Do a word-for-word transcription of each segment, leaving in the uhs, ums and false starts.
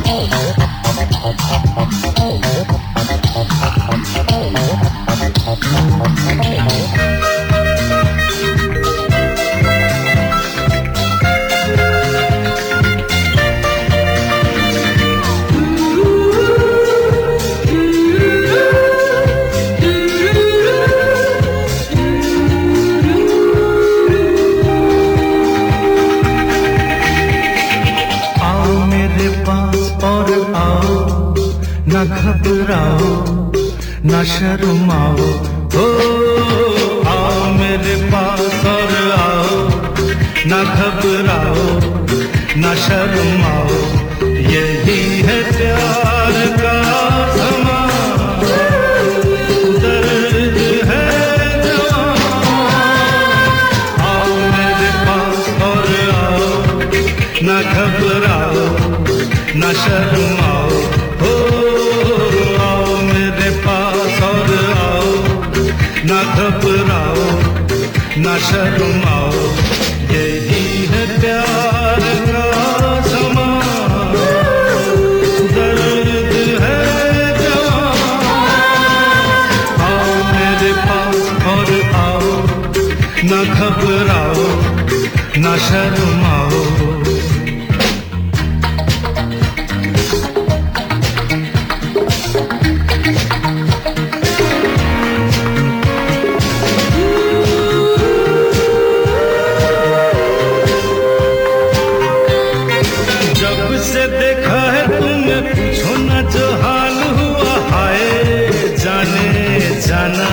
न घबराओ न शर्माओ, हो आओ मेरे पास और आओ, न घबराओ न शर्माओ, यही है प्यार का समा, दर्द है जवां। आओ मेरे पास और आओ, न घबराओ न शर्माओ, हो आओ मेरे पास और आओ, न घबराओ न शर्माओ, यही है प्यार का समा, दर्द है जवां। आओ मेरे पास और आओ, न घबराओ न शर्माओ। से देखा है तुम्हें पूछो न जो हाल हुआ, हाय जाने जाना।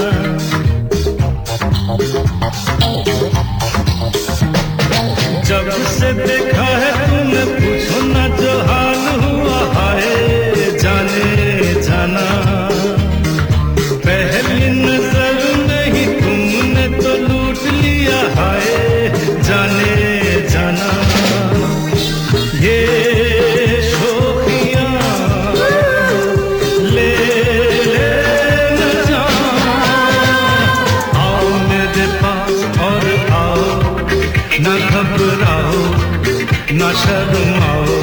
जब से देखा है तुम्हें पूछो न जो हाल हुआ, हाय जाने जाना। पहली नजर में ही तुमने तो लूट लिया, हाय जाने जाना। ये शोखियां ले ले न जा, आओ मेरे पास और आओ, न घबराओ न शर्माओ।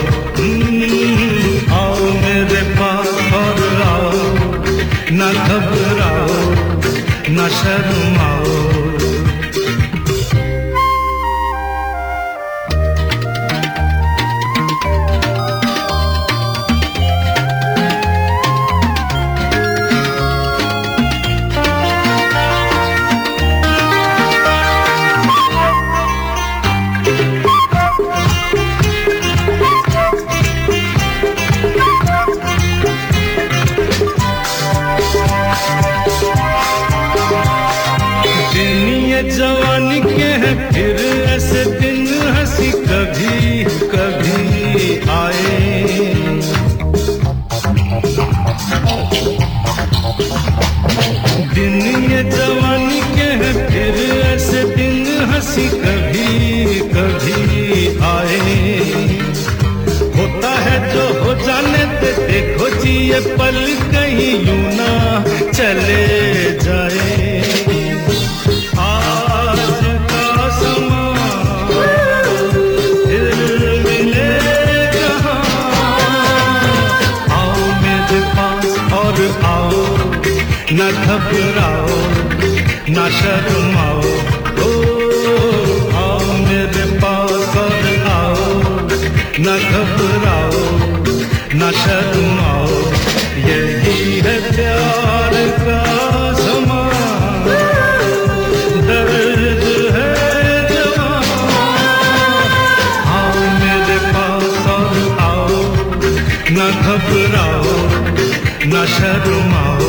आओ मेरे पास और आओ, न घबराओ न शर्माओ। जवानी के हैं फिर ऐसे दिन, हंसी कभी कभी आए। दिन ये जवानी के हैं फिर ऐसे दिन, हंसी कभी कभी आए। होता है जो हो जाने दे, देखो जी ये पल कहीं यूं ना चले जाए। न घबराओ न शर्माओ, ओ आओ मेरे पास और आओ, न घबराओ न शर्माओ, यही है प्यार का समा, दर्द है जवां। आओ मेरे पास और आओ, न घबराओ न शर्माओ।